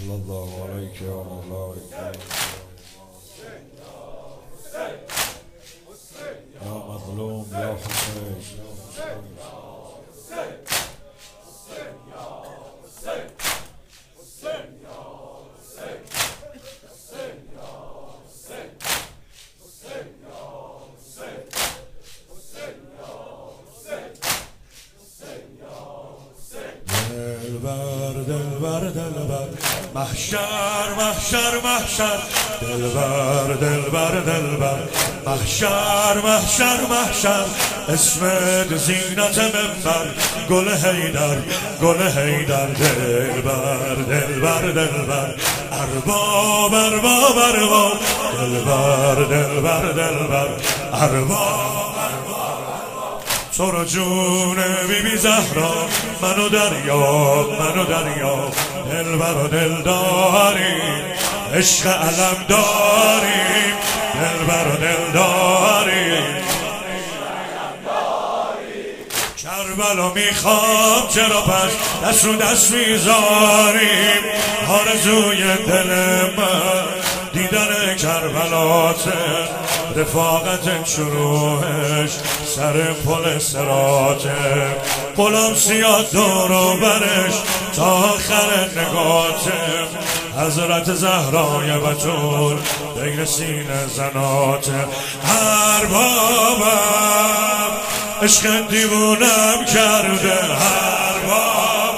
صلى الله عليك يا مولاي يا مظلوم يا حسين. دلبر دلبر محشر محشر محشر دلبر دلبر دلبر محشر محشر محشر اسمت زینت منبر گل حیدر گل حیدر دلبر دلبر دلبر ارباب ارباب ارباب دلبر دلبر دلبر ارباب تو رو جون بیبی زهرا منو دریاب منو دریاب دلبر و دل داریم عشق علم داریم دلبر و دل داریم کربلا میخوام چرا پس دست رو دست میذاریم آرزوی دل من دیدن کربلاته رفاقت شروعش سر پل سراته غلام سیاد دور و برش تا آخر نگاته حضرت زهرای بتول بین سینه زناته اربابم عشق دیوونم کرده اربابم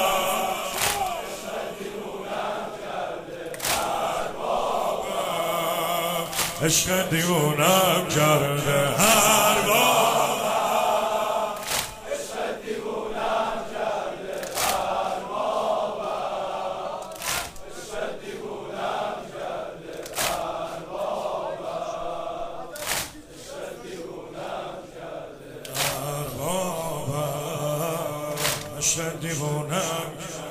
عشق دیوونم کرده اربابم عشق دیوونم کرده اربابم عشق دیوونم کرده اربابم عشق دیوونم کرده اربابم عشق دیوونم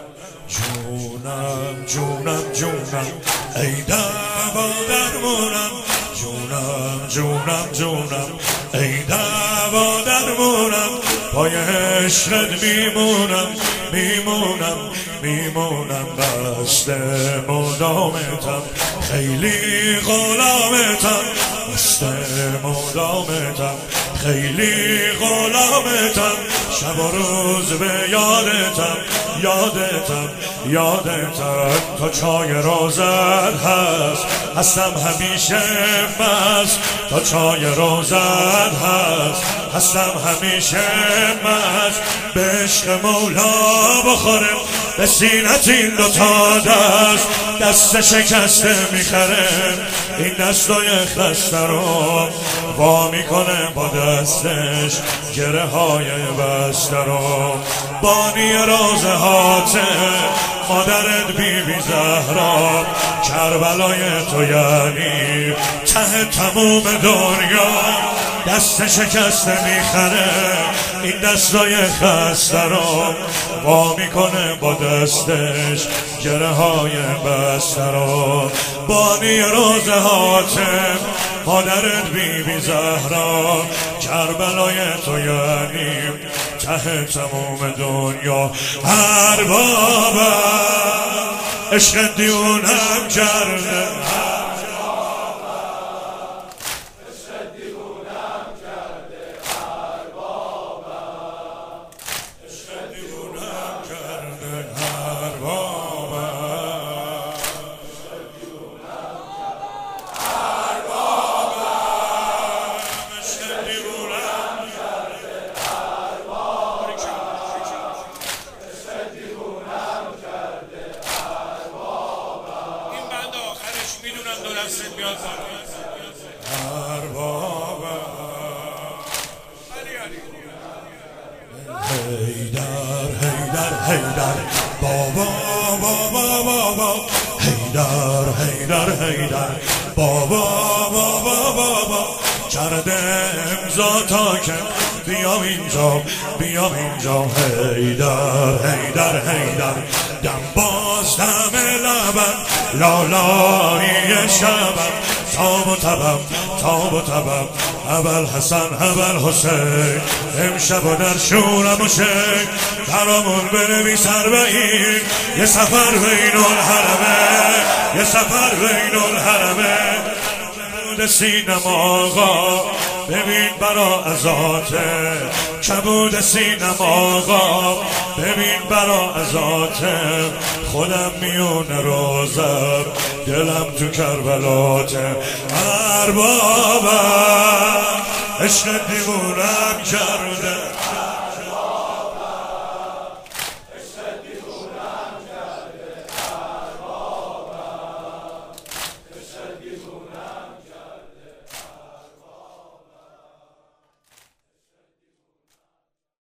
جونم جونم جونم ای دوا درمونم جونم جونم جونم ای دوا درمونم پای عشقت میمونم میمونم میمونم بسته مدامتم خیلی غلامتم بسته مدامتم خیلی غلامتم شب و روز به یادتم یادتم یادتم تا چای روزت هست هستم همیشه مست تا چای روزت هست هستم همیشه مست به عشق مولا بخورم به سینت این دوتا دست شکسته میخرم این دستای خسته رو وا میکنه با دستش گره های بسته رو بانی رازهاته مادرت بیبی زهرا کربلای تو یعنی ته تموم دنیا دست شکسته میخره این دستای خسته رو وا میکنه با دستش گره های بسته رو بانی روزهاته مادرت بیبی زهرا کربلای تو یعنی ته تموم دنیا اربابم عشق دیوونم کرده حیدر حیدر حیدر بابا بابا بابا حیدر حیدر حیدر بابا بابا بابا کرده امضا تا که بیام اینجا بیام اینجا حیدر حیدر حیدر دم باز دم لبن لالایی شبن تاب و تبم تاب و تبم اول حسن اول حسین امشب و در شورم و شک برامون بنویس اربعین یه سفر بین الحرمه یه سفر بین الحرمه کبود سینم آقا ببین برا ازاته کبود سینم آقا ببین برا ازاته خودم میونه روزم دلم تو کربلاته اربابم عشق دیوونم کرده